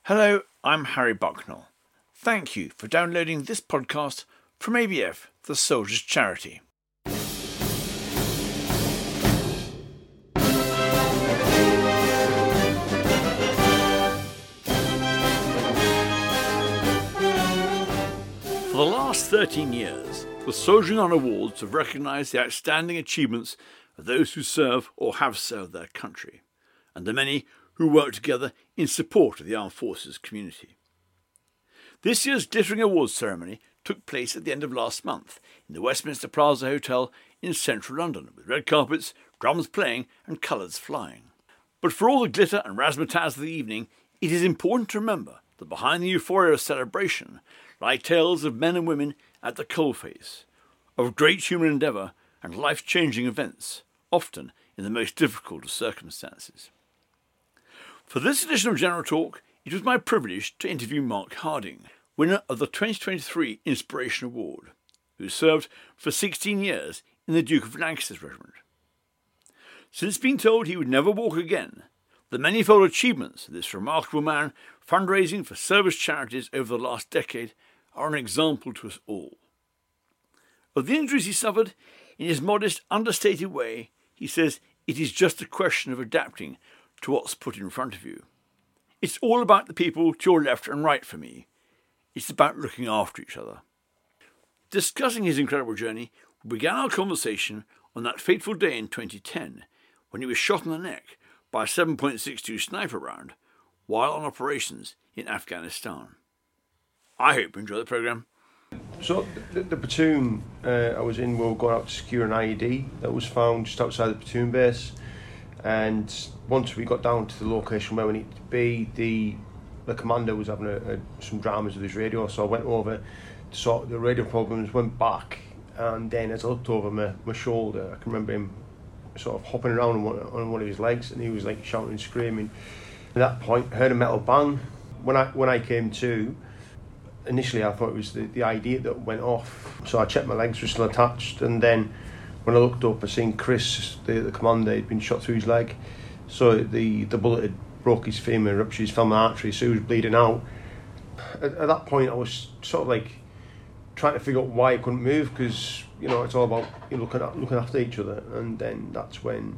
Hello, I'm Harry Bucknell. Thank you for downloading this podcast from ABF, the Soldiers' Charity. For the last 13 years, the Soldiering On Awards have recognised the outstanding achievements of those who serve or have served their country, and the many who work together in support of the armed forces community. This year's glittering awards ceremony took place at the end of last month in the Westminster Plaza Hotel in central London, with red carpets, drums playing and colours flying. But for all the glitter and razzmatazz of the evening, it is important to remember that behind the euphoria of celebration lie tales of men and women at the coalface, of great human endeavour and life-changing events, often in the most difficult of circumstances. For this edition of General Talk, it was my privilege to interview Mark Harding, winner of the 2023 Inspiration Award, who served for 16 years in the Duke of Lancaster's regiment. Since being told he would never walk again, the manifold achievements of this remarkable man fundraising for service charities over the last decade are an example to us all. Of the injuries he suffered, in his modest, understated way, he says it is just a question of adapting to what's put in front of you. It's all about the people to your left and right for me. It's about looking after each other. Discussing his incredible journey, we began our conversation on that fateful day in 2010 when he was shot in the neck by a 7.62 sniper round while on operations in Afghanistan. I hope you enjoy the programme. So the platoon I was in, we were going out to secure an IED that was found just outside the platoon base, and once we got down to the location where we needed to be, the commander was having some dramas with his radio, so I went over to sort the radio problems, went back, and then as I looked over my shoulder, I can remember him sort of hopping around on one of his legs, and he was like shouting and screaming. At that point, I heard a metal bang. When I came to, initially I thought it was the ID that went off, so I checked my legs were still attached, and then when I looked up I seen Chris, the commander, had been shot through his leg, so the bullet had broke his femur, ruptured his femoral artery, so he was bleeding out. At that point I was sort of like trying to figure out why I couldn't move, because it's all about looking after each other. And then that's when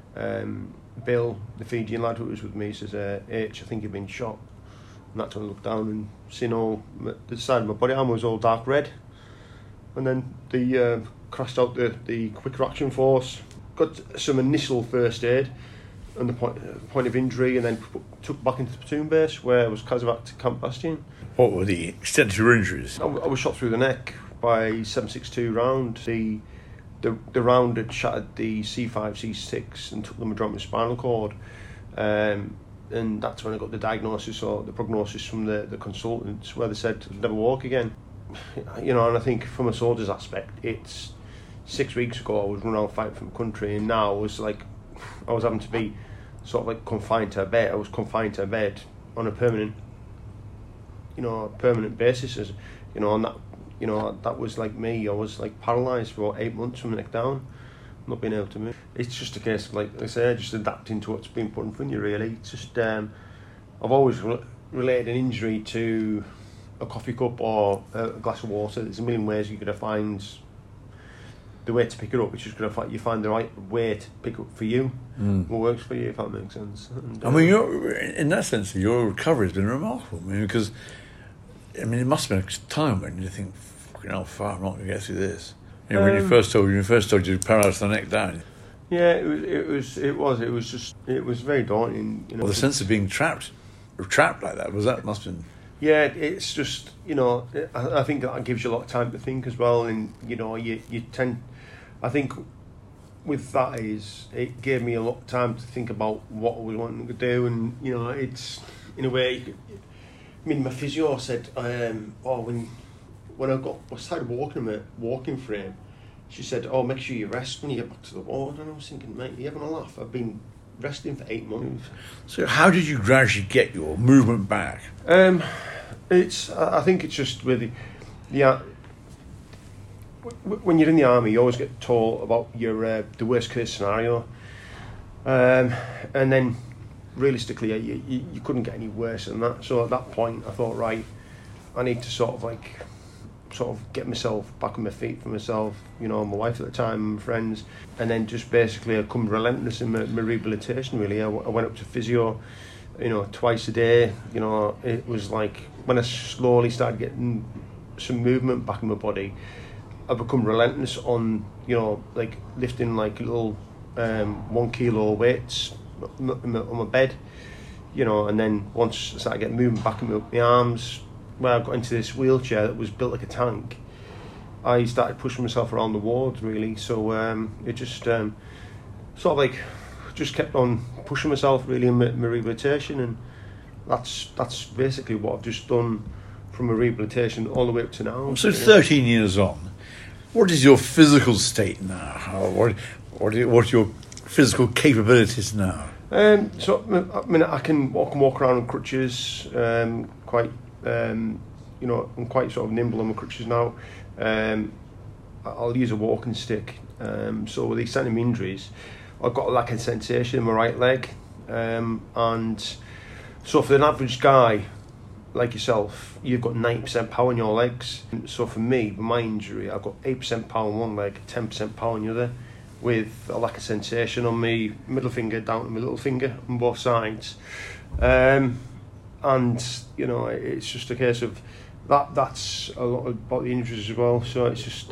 Bill, the Fijian lad who was with me, says, H, I think you've been shot. And that's when I looked down and seen the side of my body armour was all dark red. And then they crashed out the quick reaction force, got some initial first aid and the point of injury, and then took back into the platoon base where I was casevaced to Camp Bastion. What were the extent of your injuries? I was shot through the neck by 7.62 round. The round had shattered the C5, C6 and took the majority of my spinal cord. And that's when I got the diagnosis or the prognosis from the consultants, where they said I'd never walk again. And I think from a soldier's aspect, it's 6 weeks ago I was running around fighting for my country, and now I was having to be sort of like confined to a bed. I was confined to a bed on a permanent basis, and that was like me. I was like paralysed for about 8 months from the neck down, not being able to move. It's just a case of, like I say, just adapting to what's been put in front of you, really. It's just I've always related an injury to a coffee cup or a glass of water. There's a million ways you're going to find the way to pick it up, which is going to you find the right way to pick up for you, what works for you, if that makes sense. And, in that sense, your recovery has been remarkable. Because it must have been a time when you think, fucking hell, I'm not going to get through this. When you first told you were paralysed the neck down. Yeah, it was very daunting. Well, the sense of being trapped like that, must have been. Yeah, it's just, I think that gives you a lot of time to think as well, and you tend. I think with that it gave me a lot of time to think about what I was wanting to do, and it's in a way. My physio said, when I started walking in my walking frame, she said, make sure you rest when you get back to the ward. And I was thinking, mate, are you having a laugh? I've been resting for 8 months. So how did you gradually get your movement back? I think it's just with when you're in the army, you always get told about your the worst case scenario, and then realistically, you couldn't get any worse than that. So at that point, I thought, right, I need to sort of get myself back on my feet for myself, you know, my wife at the time, my friends, and then just basically I come relentless in my rehabilitation. Really, I went up to physio, you know, twice a day. You know, it was like when I slowly started getting some movement back in my body, I become relentless on, you know, like lifting like little 1 kilo weights on my bed, you know, and then once I started getting movement back in my arms, where I got into this wheelchair that was built like a tank, I started pushing myself around the ward really. So it just sort of like just kept on pushing myself really in my rehabilitation, and that's basically what I've just done from a rehabilitation all the way up to now. So 13 years on, what is your physical state now? What are your physical capabilities now? So I mean, I can walk around on crutches, quite. You know, I'm quite sort of nimble on my crutches now. I'll use a walking stick. So with these kind of injuries, I've got a lack of sensation in my right leg, and so for an average guy like yourself, you've got 90% power in your legs. So for me, with my injury, I've got 8% power in one leg, 10% power in the other, with a lack of sensation on my middle finger down to my little finger on both sides. And you know, it's just a case of that's a lot about the injuries as well. So it's just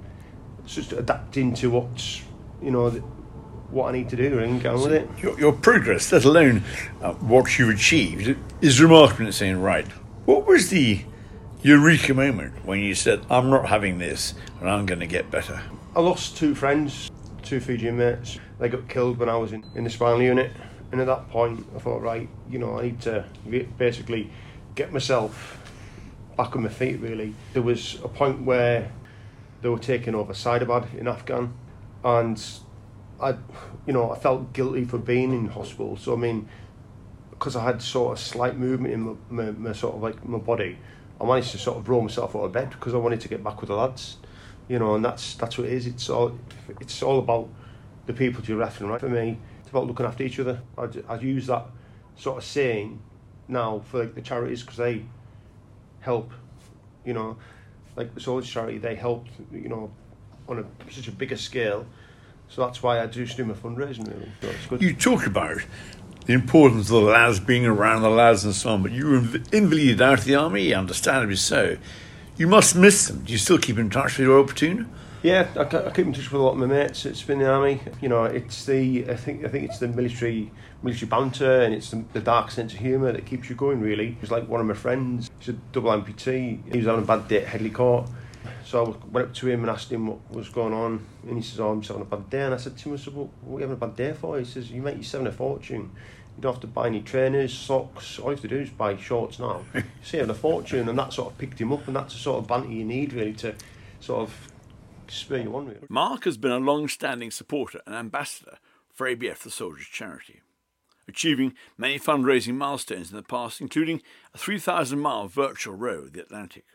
adapting to what's, you know, what I need to do and get on with it. Your progress, let alone what you've achieved, is remarkable in its own right. What was the eureka moment when you said, I'm not having this and I'm going to get better? I lost 2 friends, 2 Fijian mates. They got killed when I was in the spinal unit. And at that point, I thought, right, you know, I need to basically get myself back on my feet, really. There was a point where they were taking over Saidabad in Afghan, and I felt guilty for being in hospital. So, I mean, because I had sort of slight movement in my sort of like my body, I managed to sort of roll myself out of bed because I wanted to get back with the lads, you know, and that's what it is. It's all about the people to your left and right. For me, about looking after each other. I use that sort of saying now for like the charities, because they help, you know, like the Soldiers Charity, they help, you know, on such a bigger scale. So that's why I do my fundraising, really. So it's good. You talk about the importance of the lads being around, the lads and so on, but you were invalided out of the army, understandably so. You must miss them. Do you still keep in touch with your old platoon? Yeah, I keep in touch with a lot of my mates. It's been the army. You know, it's I think it's the military banter, and it's the dark sense of humour that keeps you going, really. It's like one of my friends, he's a double amputee. He was having a bad day at Headley Court. So I went up to him and asked him what was going on, and he says, "Oh, I'm just having a bad day." And I said to him, "What are you having a bad day for?" He says, "You make yourself a fortune. You don't have to buy any trainers, socks. All you have to do is buy shorts now. You're saving a fortune." And that sort of picked him up, and that's the sort of banter you need, really, to sort of spur you on, really. Mark has been a long-standing supporter and ambassador for ABF, the Soldiers Charity, achieving many fundraising milestones in the past, including a 3,000-mile virtual row of the Atlantic.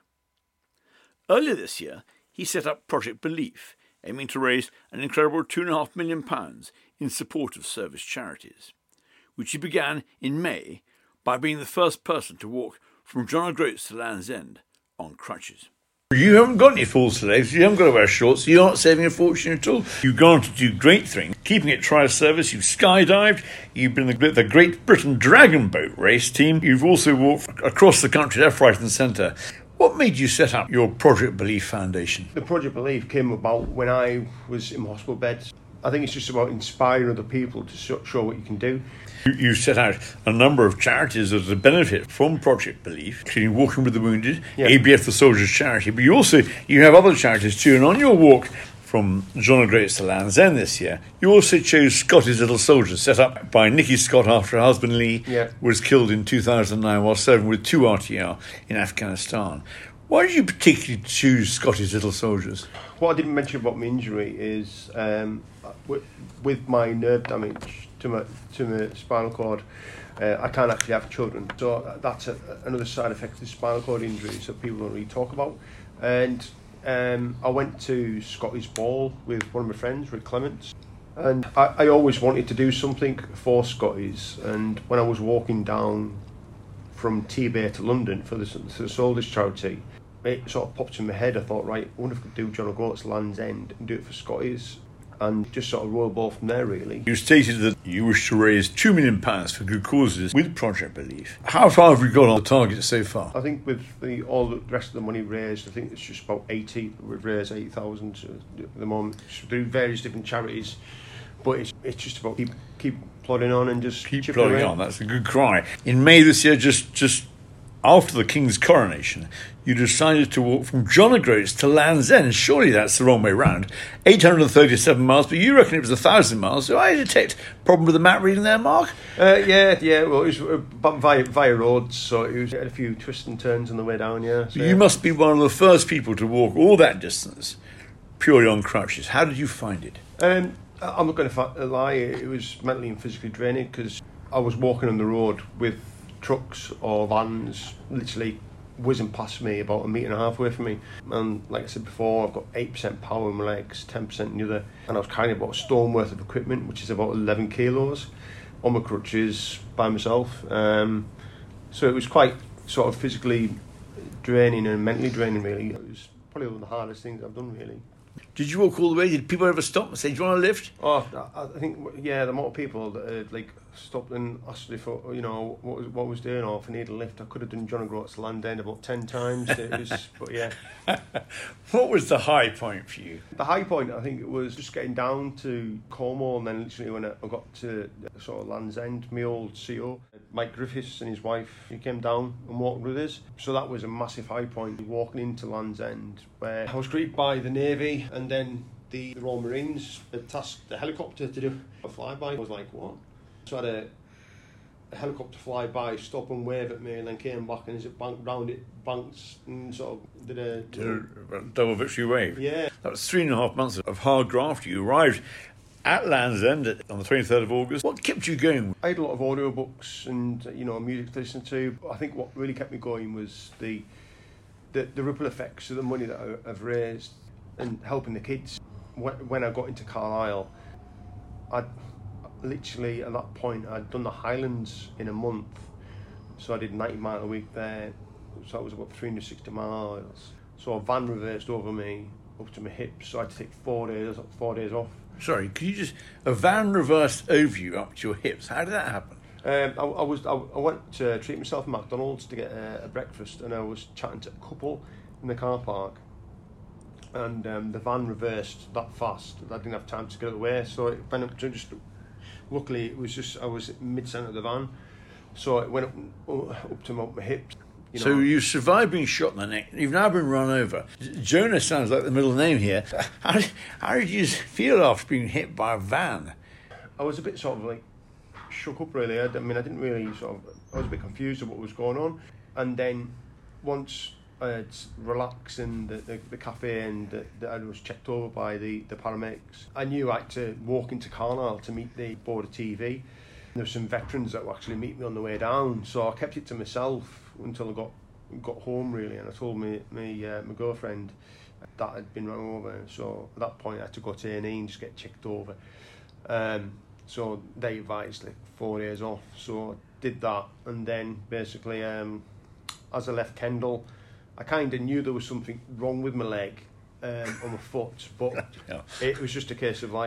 Earlier this year, he set up Project Belief, aiming to raise an incredible £2.5 million in support of service charities, which he began in May by being the first person to walk from John O'Groats to Land's End on crutches. You haven't got any full sleeves, you haven't got to wear shorts, you're not saving a fortune at all. You've gone to do great things, keeping it trial service, you've skydived, you've been the Great Britain Dragon Boat race team, you've also walked across the country left, right and centre. What made you set up your Project Belief Foundation? The Project Belief came about when I was in my hospital bed. I think it's just about inspiring other people to show what you can do. You set out a number of charities that would benefit from Project Belief, including Walking with the Wounded, ABF the Soldiers Charity, but you have other charities too, and on your walk from John O'Groats to Land's End this year, you also chose Scotty's Little Soldiers, set up by Nikki Scott after her husband Lee was killed in 2009 while serving with 2 RTR in Afghanistan. Why did you particularly choose Scotty's Little Soldiers? What I didn't mention about my injury is with my nerve damage to my spinal cord, I can't actually have children. So that's another side effect of the spinal cord injuries that people don't really talk about. And I went to Scotty's Ball with one of my friends, Rick Clements, And I always wanted to do something for Scotties, and when I was walking down from T-Bay to London for the Soldiers charity, it sort of popped in my head. I thought, right, I wonder if I could do John O'Groats Land's End and do it for Scotties, and just sort of roll ball from there, really. You stated that you wish to raise £2 million for good causes with Project Belief. How far have we got on the target so far? I think with all the rest of the money raised, I think it's just about 80. We've raised 80,000 at the moment through various different charities. But it's just about keep plodding on and just keep plodding on. That's a good cry. In May this year, just after the King's coronation, you decided to walk from John O'Groats to Land's End. Surely that's the wrong way round. 837 miles, but you reckon it was 1,000 miles. Do I detect a problem with the map reading there, Mark? Yeah. Well, it was via roads, so it was a few twists and turns on the way down. Yeah. So, you must be one of the first people to walk all that distance purely on crutches. How did you find it? I'm not going to lie, it was mentally and physically draining because I was walking on the road with trucks or vans literally whizzing past me about 1.5 meters away from me. And like I said before, I've got 8% power in my legs, 10% in the other. And I was carrying about a stone worth of equipment, which is about 11 kilos, on my crutches by myself. So it was quite sort of physically draining and mentally draining, really. It was probably one of the hardest things I've done, really. Did you walk all the way? Did people ever stop and say, do you want a lift? Oh, I think, yeah, the amount of people that stopped and asked me for, what was doing, or if I needed a lift. I could have done John O'Groats Land's End about 10 times. But yeah. What was the high point for you? The high point, I think, it was just getting down to Cornwall, and then literally when I got to sort of Land's End, my old CO, Mike Griffiths and his wife, he came down and walked with us. So that was a massive high point, walking into Land's End, where I was greeted by the Navy, and then the Royal Marines had tasked the helicopter to do a flyby. I was like, what? So I had a helicopter fly by, stop and wave at me, and then came back, and as it banked round, it banked and sort of did a double victory wave. Yeah. That was 3.5 months of hard graft. You arrived at Land's End on the 23rd of August. What kept you going? I had a lot of audiobooks and music to listen to. I think what really kept me going was the ripple effects of the money that I've raised and helping the kids. When I got into Carlisle, I'd literally at that point I'd done the Highlands in a month, so I did 90 miles a week there, so that was about 360 miles. So a van reversed over me up to my hips, so I had to take 4 days off. Sorry, could you just... A van reversed over you up to your hips. How did that happen? I went to treat myself at McDonald's to get a breakfast, and I was chatting to a couple in the car park, and the van reversed that fast that I didn't have time to get out of the way, so it went up to just... Luckily, it was just I was mid-centre of the van, so it went up to my hips. So you survived being shot in the neck. You've now been run over. Jonah sounds like the middle name here. How did you feel after being hit by a van? I was a bit sort of like shook up, really. I didn't really I was a bit confused of what was going on. And then once I had relaxed in the cafe and I was checked over by the paramedics, I knew I had to walk into Carlisle to meet the board of TV. There were some veterans that would actually meet me on the way down, so I kept it to myself until I got home, really, and I told my girlfriend that I'd been run over. So at that point I had to go to A&E and just get checked over. So they advised 4 days off, so I did that, and then basically as I left Kendal, I kind of knew there was something wrong with my leg on my foot, but yeah. It was just a case of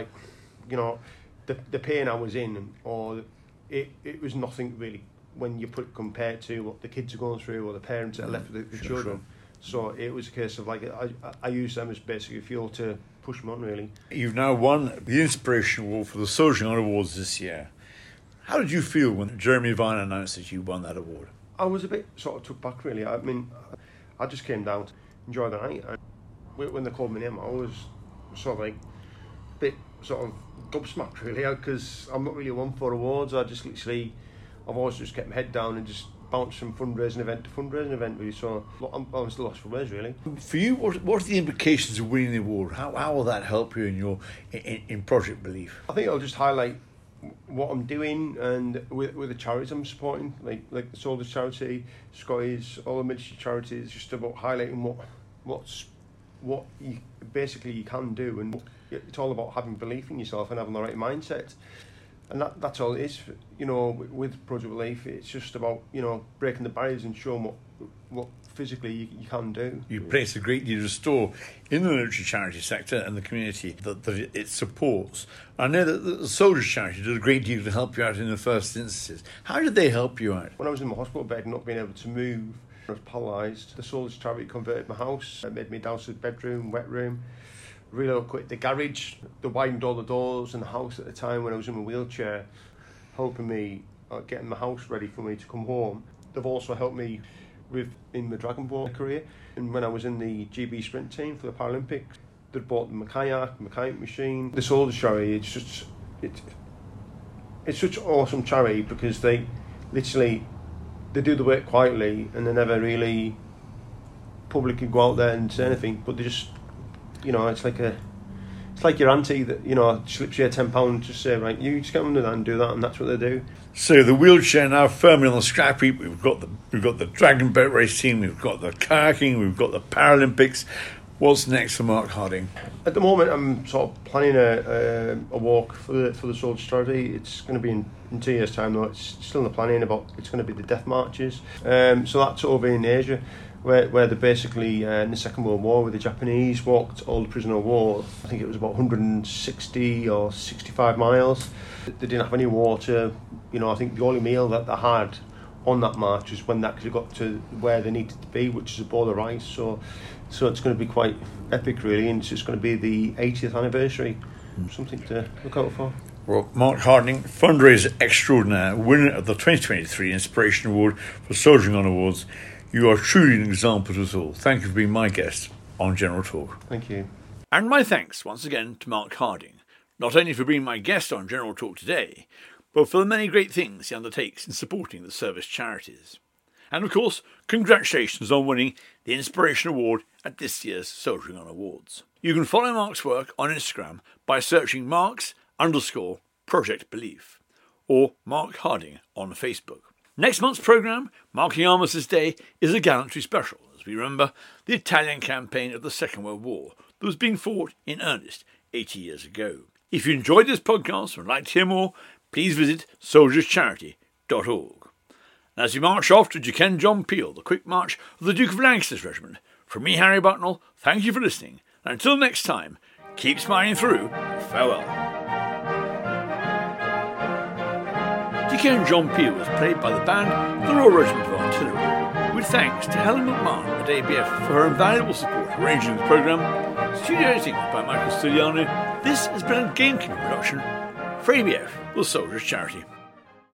the pain I was in, or it was nothing really when you compare to what the kids are going through or the parents that are left with the children. Sure. So it was a case of I used them as basically fuel to push me on, really. You've now won the Inspiration Award for the Soldiering On Awards this year. How did you feel when Jeremy Vine announced that you won that award? I was a bit sort of took back, really. I mean, I just came down to enjoy the night, and when they called my name, I was sort of a bit sort of gobsmacked, really, because I'm not really one for awards. I've always just kept my head down and just bounced from fundraising event to fundraising event, really. So I'm still lost for words, really. For you, what are the implications of winning the award? How will that help you in Project Belief? I think I'll just highlight what I'm doing and with the charities I'm supporting, like the Soldiers Charity, Scotties, all the military charities, just about highlighting what's what you can do, and it's all about having belief in yourself and having the right mindset. And that's all it is, with Project Relief. It's just about, breaking the barriers and showing what physically you can do. You place a great deal of store in the military charity sector and the community that it supports. I know that the Soldiers Charity did a great deal to help you out in the first instances. How did they help you out? When I was in my hospital bed and not being able to move, I was paralysed. The Soldiers Charity converted my house, made me downstairs bedroom, wet room, relocated the garage. They widened all the doors in the house at the time when I was in my wheelchair, helping me getting my house ready for me to come home. They've also helped me in my Dragon Ball career, and when I was in the GB sprint team for the Paralympics, they bought my kayak machine. The Soldiers Charity, it's such an awesome charity because they literally do the work quietly and they never really publicly go out there and say anything, but they just, it's like your auntie that, slips you a £10, just say, right, you just get under that and do that, and that's what they do. So the wheelchair now firmly on the scrap heap. We've got the Dragon Boat Race team, we've got the kayaking, we've got the Paralympics. What's next for Mark Harding? At the moment, I'm sort of planning a walk for the Soldiers Charity. It's going to be in 2 years' time, though. It's still in the planning it's going to be the death marches. So that's over in Asia, where they basically, in the Second World War, where the Japanese walked all the prisoner of war. I think it was about 160 or 65 miles. They didn't have any water. I think the only meal that they had on that march was when they actually got to where they needed to be, which is a bowl of rice. So it's going to be quite epic, really, and it's just going to be the 80th anniversary. Something to look out for. Well, Mark Harding, fundraiser extraordinaire, winner of the 2023 Inspiration Award for Soldiering On Awards. You are truly an example to us all. Thank you for being my guest on General Talk. Thank you. And my thanks once again to Mark Harding, not only for being my guest on General Talk today, but for the many great things he undertakes in supporting the service charities. And of course, congratulations on winning the Inspiration Award at this year's Soldiering On Awards. You can follow Mark's work on Instagram by searching Marks_Project Belief or Mark Harding on Facebook. Next month's programme, marking Armistice Day, is a gallantry special as we remember the Italian campaign of the Second World War that was being fought in earnest 80 years ago. If you enjoyed this podcast and would like to hear more, please visit soldierscharity.org. And as we march off to Duke John Peel, the quick march of the Duke of Lancaster's regiment, from me, Harry Bucknell, thank you for listening, and until next time, keep smiling through. Farewell. Duke John Peel was played by the band of the Royal Regiment of Artillery, with thanks to Helen McMahon at ABF for her invaluable support arranging the programme, studio editing by Michael Stuliano. This has been a GameKeeper production for ABF, the Soldiers Charity.